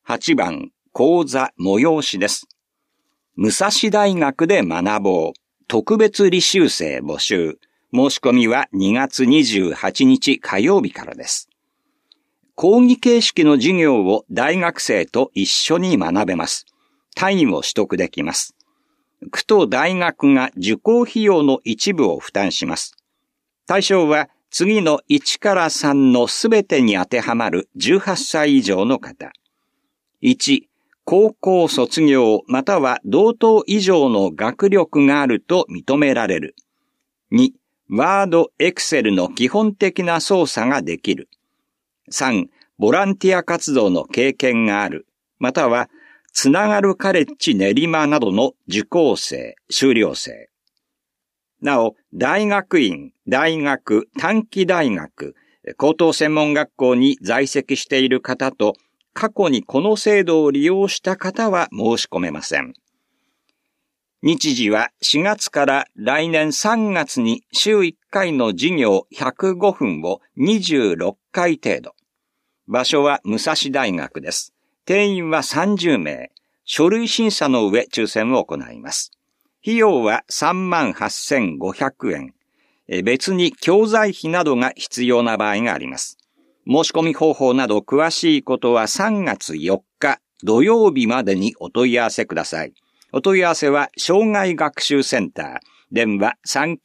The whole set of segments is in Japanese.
8番、講座催しです。武蔵大学で学ぼう。特別履修生募集。申し込みは2月28日火曜日からです。講義形式の授業を大学生と一緒に学べます。単位を取得できます。区と大学が受講費用の一部を負担します。対象は次の1から3のすべてに当てはまる18歳以上の方。1、高校卒業または同等以上の学力があると認められる。2、ワード、エクセルの基本的な操作ができる。3、ボランティア活動の経験がある。または、つながるカレッジ練馬などの受講生、修了生。なお、大学院、大学、短期大学、高等専門学校に在籍している方と、過去にこの制度を利用した方は申し込めません。日時は4月から来年3月に週1回の授業105分を26回程度。場所は武蔵大学です。定員は30名。書類審査の上抽選を行います。費用は38,500円。別に教材費などが必要な場合があります。申し込み方法など詳しいことは3月4日土曜日までにお問い合わせください。お問い合わせは障害学習センター、電話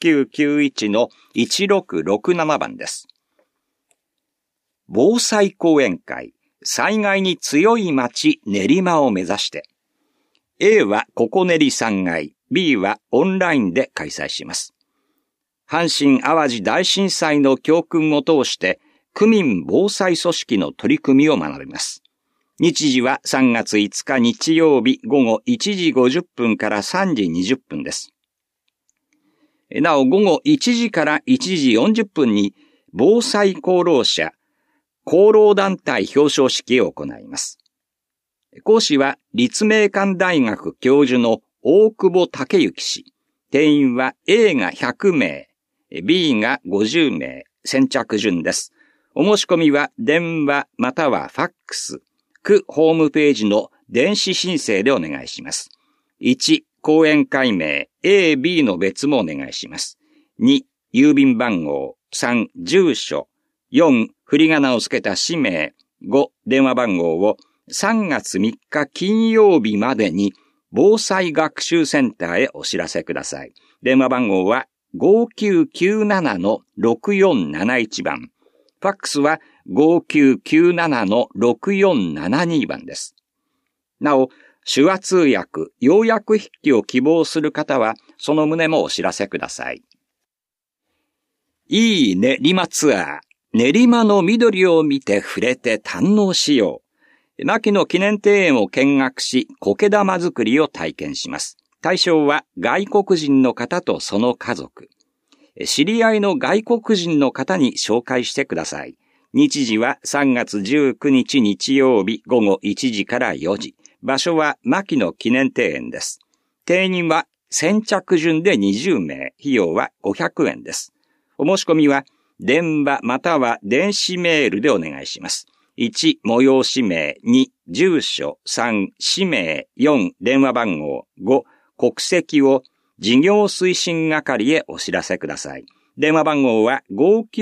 3991-1667 番です。防災講演会、災害に強い町練馬を目指して。A はここ練り3階、B はオンラインで開催します。阪神淡路大震災の教訓を通して、区民防災組織の取り組みを学びます。日時は3月5日日曜日午後1時50分から3時20分です。なお午後1時から1時40分に防災功労者、功労団体表彰式を行います。講師は立命館大学教授の大久保武之氏。定員は A が100名、B が50名、先着順です。お申し込みは電話またはファックス、区ホームページの電子申請でお願いします。1、講演会名 A、B の別もお願いします。2、郵便番号。3、住所。4、振り仮名をつけた氏名。5、電話番号を3月3日金曜日までに防災学習センターへお知らせください。電話番号は 5997-6471 番。ファックスは 5997-6472 番です。なお、手話通訳、要約筆記を希望する方は、その旨もお知らせください。いい練馬ツアー。練馬の緑を見て触れて堪能しよう。牧野記念庭園を見学し、苔玉作りを体験します。対象は外国人の方とその家族。知り合いの外国人の方に紹介してください。日時は3月19日日曜日午後1時から4時。場所は牧野記念庭園です。定員は先着順で20名。費用は500円です。お申し込みは電話または電子メールでお願いします。1、催し名。2、住所。3、氏名。4、電話番号。5、国籍を事業推進係へお知らせください。電話番号は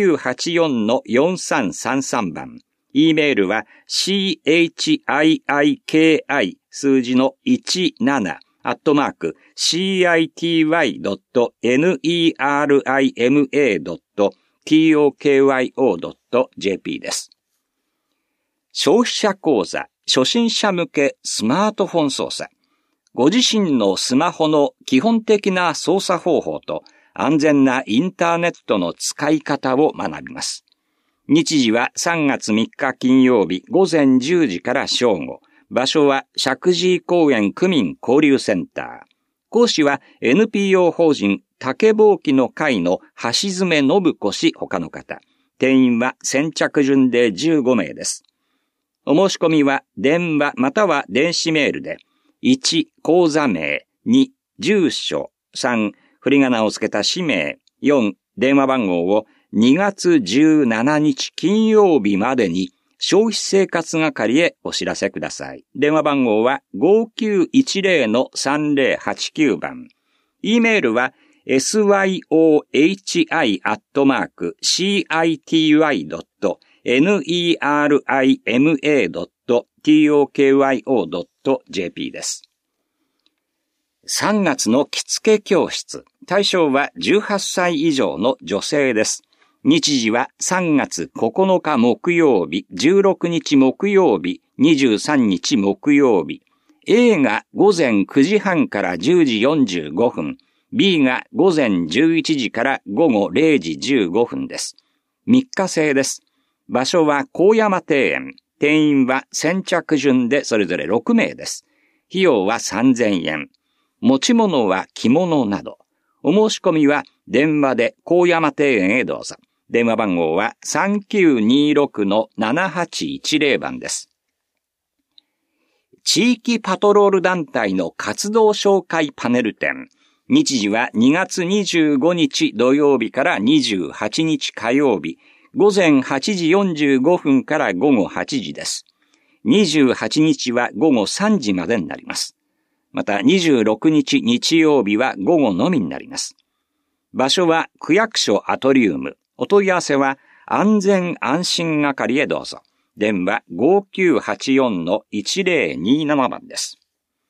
5984-4333 番。E メールは chihiki 数字の17 @city.nerima.tokyo.jp です。消費者講座初心者向けスマートフォン操作。ご自身のスマホの基本的な操作方法と安全なインターネットの使い方を学びます。日時は3月3日金曜日午前10時から正午。場所は石神井公園区民交流センター。講師は NPO 法人竹ぼうきの会の橋爪信子氏他の方。定員は先着順で15名です。お申し込みは電話または電子メールで1、講座名。2、住所。3、振り仮名をつけた氏名。4、電話番号を2月17日金曜日までに消費生活係へお知らせください。電話番号は 5910-3089 番。e メールは syohi@nerima.tokyo.jp です。3月の着付け教室。対象は18歳以上の女性です。日時は3月9日木曜日、16日木曜日、23日木曜日。A が午前9時半から10時45分。B が午前11時から午後0時15分です。3日制です。場所は高山庭園。定員は先着順でそれぞれ6名です。費用は3000円。持ち物は着物など。お申し込みは電話で高山庭園へどうぞ。電話番号は 3926-7810 番です。地域パトロール団体の活動紹介パネル展。日時は2月25日土曜日から28日火曜日。午前8時45分から午後8時です。28日は午後3時までになります。また26日日曜日は午後のみになります。場所は区役所アトリウム。お問い合わせは安全安心係へどうぞ。電話 5984-1027 番です。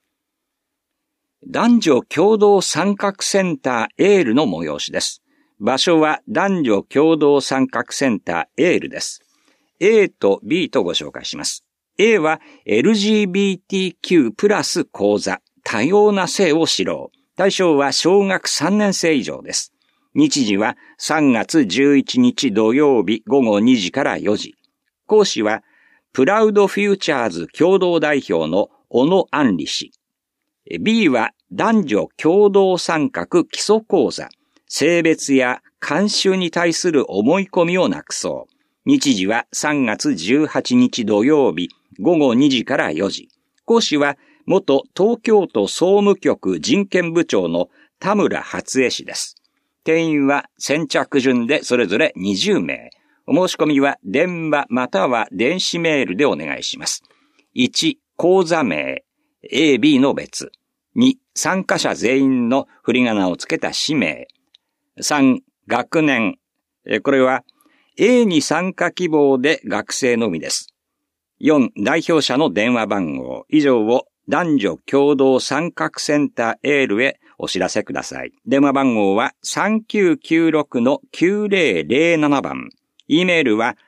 男女共同参画センターエールの催しです。場所は男女共同参画センターエールです。A と B とご紹介します。A は LGBTQ+ 講座。多様な性を知ろう。対象は小学3年生以上です。日時は3月11日土曜日午後2時から4時。講師はプラウドフューチャーズ共同代表の小野安里氏。B は男女共同参画基礎講座。性別や慣習に対する思い込みをなくそう。日時は3月18日土曜日午後2時から4時。講師は元東京都総務局人権部長の田村初江氏です。定員は先着順でそれぞれ20名。お申し込みは電話または電子メールでお願いします。1、講座名、A、B の別。2、参加者全員の振り仮名をつけた氏名。3、学年。これは A に参加希望で学生のみです。4、代表者の電話番号。以上を男女共同参画センターエールへお知らせください。電話番号は 3996-9007 番。e メールは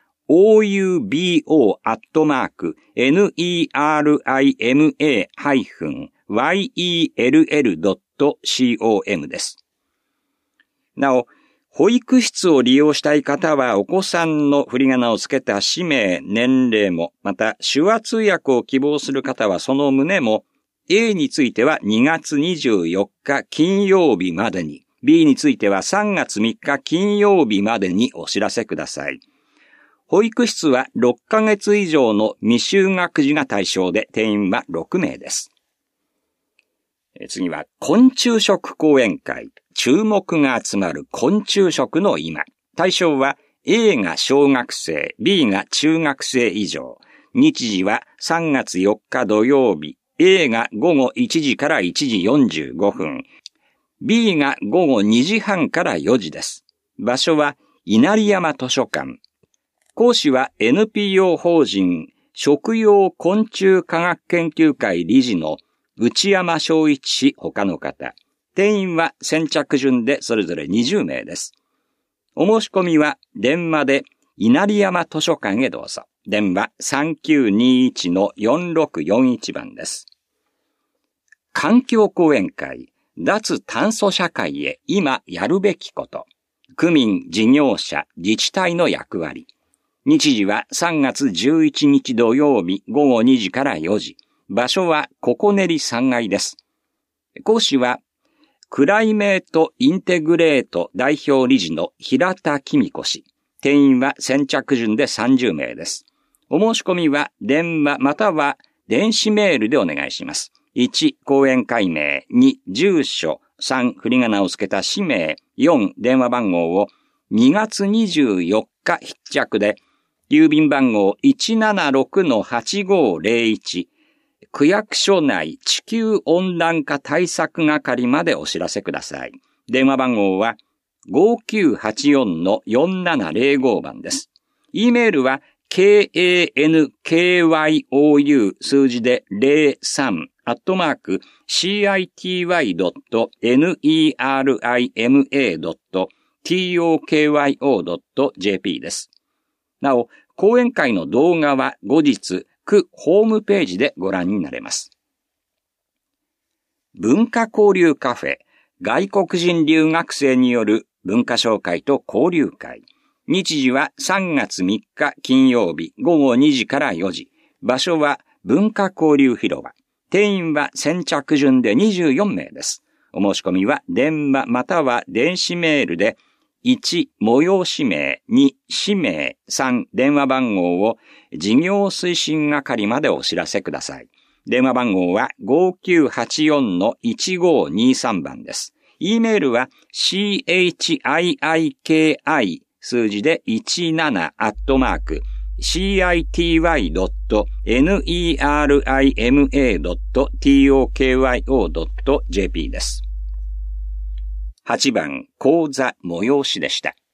oubo@nerima-yell.com です。なお、保育室を利用したい方はお子さんの振り仮名をつけた氏名、年齢も、また手話通訳を希望する方はその旨も、A については2月24日金曜日までに、B については3月3日金曜日までにお知らせください。保育室は6ヶ月以上の未就学児が対象で定員は6名です。次は昆虫食講演会。注目が集まる昆虫食の今。対象は A が小学生、B が中学生以上。日時は3月4日土曜日。A が午後1時から1時45分。B が午後2時半から4時です。場所は稲荷山図書館。講師は NPO 法人食用昆虫科学研究会理事の内山昭一氏他の方。定員は先着順でそれぞれ20名です。お申し込みは電話で稲荷山図書館へどうぞ。電話 3921-4641 番です。環境講演会、脱炭素社会へ今やるべきこと。区民、事業者、自治体の役割。日時は3月11日土曜日午後2時から4時。場所はここねり3階です。講師はクライメートインテグレート代表理事の平田紀美子氏。定員は先着順で30名です。お申し込みは電話または電子メールでお願いします。1、講演会名。2、住所。3、振り仮名をつけた氏名。4、電話番号を2月24日必着で郵便番号 176-8501、区役所内地球温暖化対策係までお知らせください。電話番号は 5984-4705 番です。E メールは kankyu 数字で03city.nerima.tokyo.jp です。なお、講演会の動画は後日、区ホームページでご覧になれます。文化交流カフェ、外国人留学生による文化紹介と交流会。日時は3月3日金曜日午後2時から4時。場所は文化交流広場。定員は先着順で24名です。お申し込みは電話または電子メールで1、催し名、2、氏名、3、電話番号を事業推進係までお知らせください。電話番号は 5984-1523 番です。E メールは chihiki 数字で17city.nerima.tokyo.jp です。8番、講座催しでした。